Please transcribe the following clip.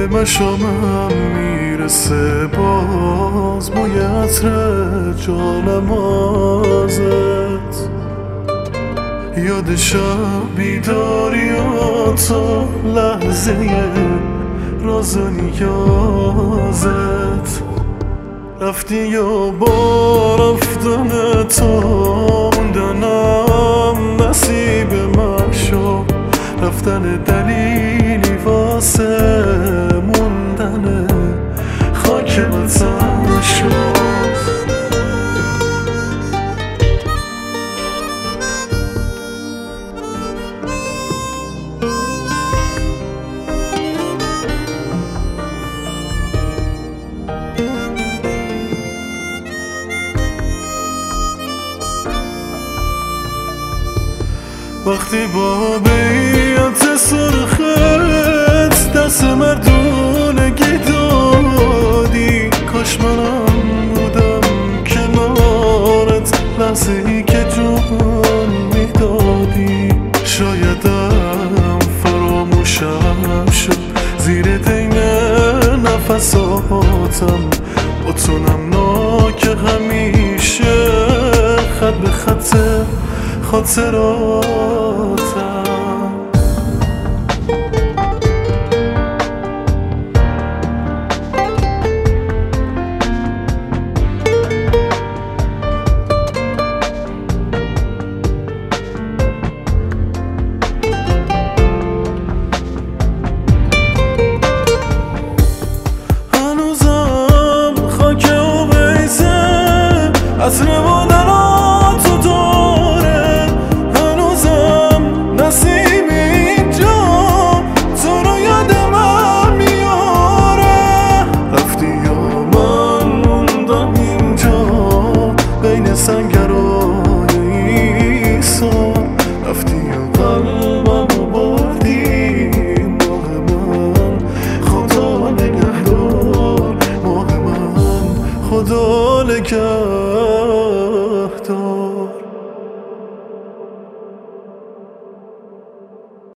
به مشامم میرسه باز بوی عطر جانمازت. یاد شب بیداریات لحظه راز و نیازت. رفتی یا با رفتن تو موندنم نصیب من شد. رفتن دلیلی واسه موندن خاک وطن شد. وقتی با بیعت سرخت دست مردونگی دادی، کاش منم بودم کنارت لحظه‌ای که جون میدادی. شایدم فراموشم شد زیر دین نفساتم، با تو نمناک همیشه خط به خط خاطراتم. هنوزم خاک و بیزه عطر مادراتو داره، هنوزم نسیم اینجا تو رو یاد من میاره. رفتی یا من موندم اینجا بین سنگرهای ایسان. رفتی یا قلبم رو بردی ماه من، خدا نگهدار ماه من، خدا نگهدار.